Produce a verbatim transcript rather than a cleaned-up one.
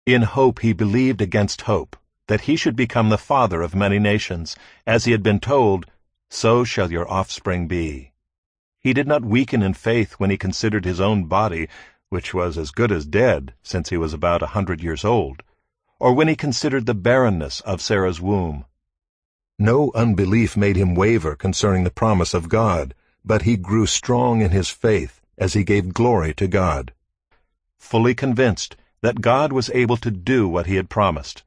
In hope he believed against hope, that he should become the father of many nations, as he had been told, "So shall your offspring be." He did not weaken in faith when he considered his own body, which was as good as dead, since he was about a hundred years old, or when he considered the barrenness of Sarah's womb. No unbelief made him waver concerning the promise of God, but he grew strong in his faith as he gave glory to God, fully convinced that God was able to do what he had promised.